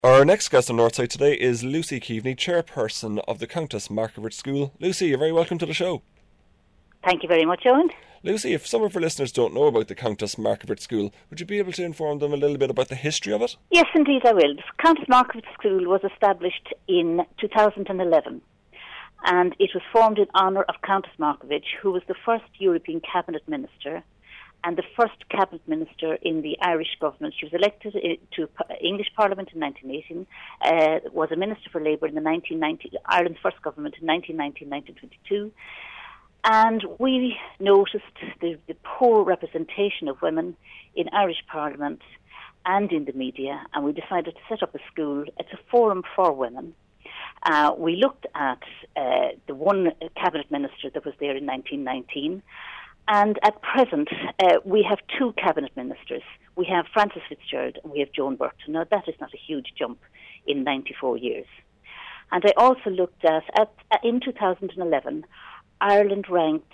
Our next guest on Northside today is Lucy Keaveney, chairperson of the Countess Markievicz School. Lucy, you're very welcome to the show. Thank you very much, Owen. Lucy, if some of our listeners don't know about the Countess Markievicz School, would you be able to inform them a little bit about the history of it? Yes, indeed I will. The Countess Markievicz School was established in 2011, and it was formed in honour of Countess Markievicz, who was the first European cabinet minister and the first cabinet minister in the Irish government. She was elected to English Parliament in 1918, was a Minister for Labour in the 1990, Ireland's first government in 1919-1922. And we noticed the poor representation of women in Irish Parliament and in the media, and we decided to set up a school. It's a forum for women. We looked at the one cabinet minister that was there in 1919, and at present we have two cabinet ministers. We have Frances Fitzgerald and we have Joan Burton. Now that is not a huge jump in 94 years. And I also looked at in 2011, Ireland ranked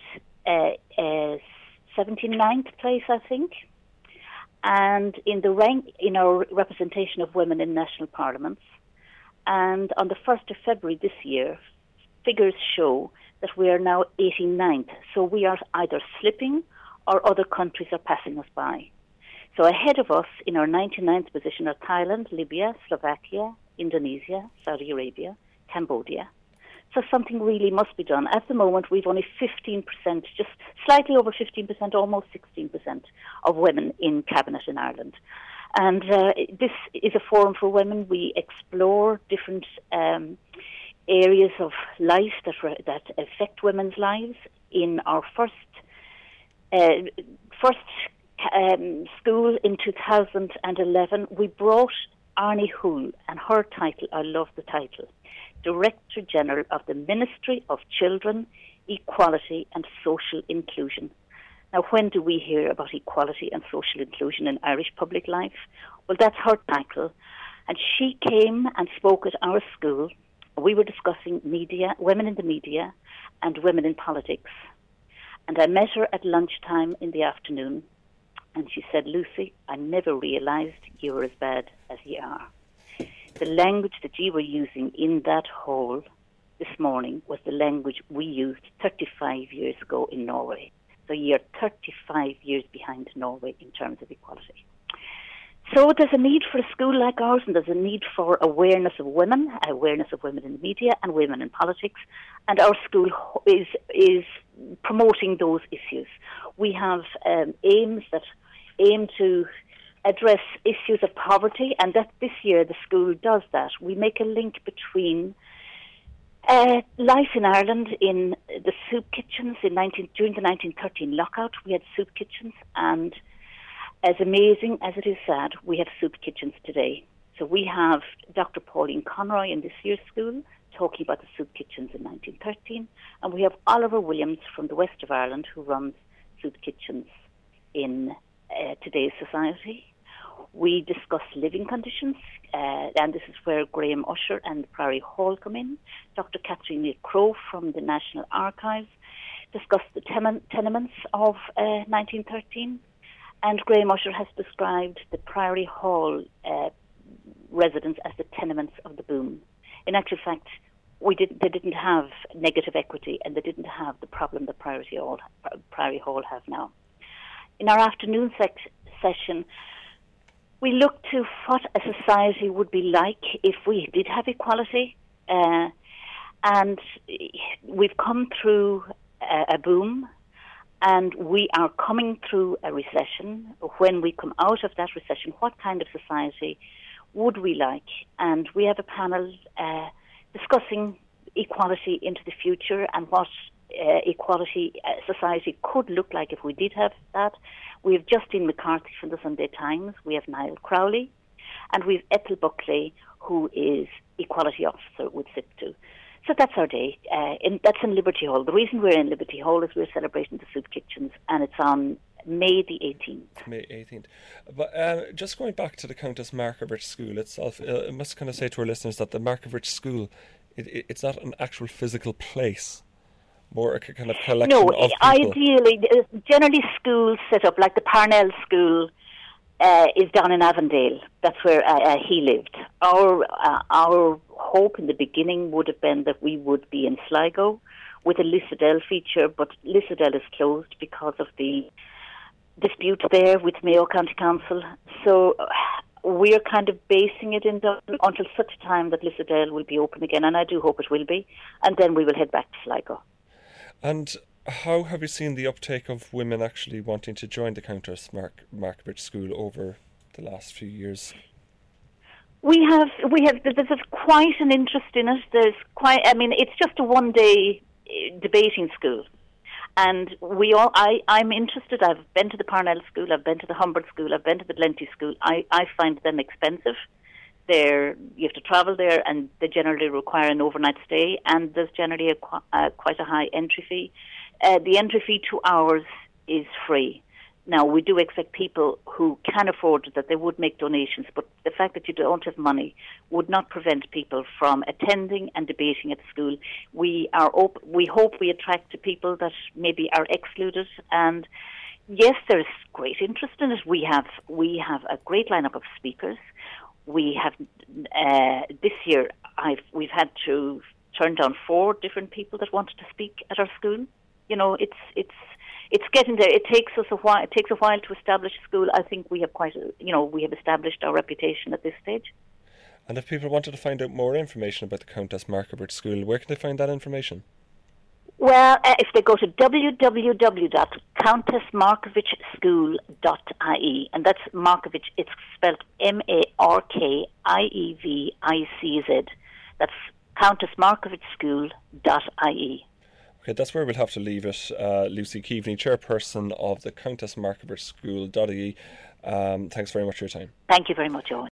79th place, I think, and in our representation of women in national parliaments. And on the 1st of February this year, figures show that we are now 89th. So we are either slipping or other countries are passing us by. So ahead of us in our 99th position are Thailand, Libya, Slovakia, Indonesia, Saudi Arabia, Cambodia. So something really must be done. At the moment, we've only 15%, just slightly over 15%, almost 16% of women in cabinet in Ireland. And this is a forum for women. We explore different areas of life that affect women's lives. In our first school in 2011, we brought Arnie Hoole, and her title, I love the title, Director General of the Ministry of Children, Equality and Social Inclusion. Now, when do we hear about equality and social inclusion in Irish public life? Well, that's her title. And she came and spoke at our school. We were discussing media, women in the media, and women in politics. And I met her at lunchtime in the afternoon, and she said, Lucy, I never realised you were as bad as you are. The language that you were using in that hall this morning was the language we used 35 years ago in Norway. So you're 35 years behind Norway in terms of equality. So there's a need for a school like ours, and there's a need for awareness of women in the media and women in politics, and our school is promoting those issues. We have aims that aim to address issues of poverty, and that this year the school does that. We make a link between life in Ireland in the soup kitchens. During the 1913 lockout, we had soup kitchens, and as amazing as it is sad, we have soup kitchens today. So we have Dr. Pauline Conroy in this year's school talking about the soup kitchens in 1913, and we have Oliver Williams from the west of Ireland who runs soup kitchens in today's society. We discuss living conditions, and this is where Graham Usher and Priory Hall come in. Dr. Catherine Neal Crowe from the National Archives discussed the tenements of 1913, and Graham Usher has described the Priory Hall residents as the tenements of the boom. In actual fact, they didn't have negative equity, and they didn't have the problem that Priory Hall have now. In our afternoon session, we look to what a society would be like if we did have equality, and we've come through a boom, and we are coming through a recession. When we come out of that recession, what kind of society would we like? And we have a panel discussing equality into the future and what equality society could look like if we did have that. We have Justine McCarthy from the Sunday Times, we have Niall Crowley, and we have Ethel Buckley, who is Equality Officer with SIPTU. So that's our day. That's in Liberty Hall. The reason we're in Liberty Hall is we're celebrating the soup kitchens, and it's on May the 18th. May 18th. But just going back to the Countess Markievicz School itself, I must kind of say to our listeners that the Markievicz School, it's not an actual physical place, more a kind of collection of people. No, ideally, generally schools set up, like the Parnell School, is down in Avondale. That's where he lived. Our hope in the beginning would have been that we would be in Sligo with a Lissadell feature, but Lissadell is closed because of the dispute there with Mayo County Council. So we're kind of basing it in Dublin until such time that Lissadell will be open again, and I do hope it will be, and then we will head back to Sligo. And how have you seen the uptake of women actually wanting to join the Countess Markievicz School over the last few years? We have. There's quite an interest in it. It's just a one-day debating school, and I'm interested. I've been to the Parnell School, I've been to the Humbert School, I've been to the Glenty School. I find them expensive. You have to travel there, and they generally require an overnight stay, and there's generally quite a high entry fee. The entry fee to ours is free. Now, we do expect people who can afford it, that they would make donations, but the fact that you don't have money would not prevent people from attending and debating at school. We hope we attract people that maybe are excluded, and yes, there's great interest in it. We have a great lineup of speakers. We have this year we've had to turn down 4 different people that wanted to speak at our school. It's getting there. It takes us a while. It takes a while to establish a school. I think we have we have established our reputation at this stage. And if people wanted to find out more information about the Countess Markievicz School, where can they find that information? Well, if they go to www.countessmarkieviczschool.ie, and that's Markievicz, it's spelled Markievicz. That's countessmarkieviczschool.ie. Okay, that's where we'll have to leave it. Lucy Keaveney, chairperson of the Countess Markievicz School.ie. Thanks very much for your time. Thank you very much, Owen.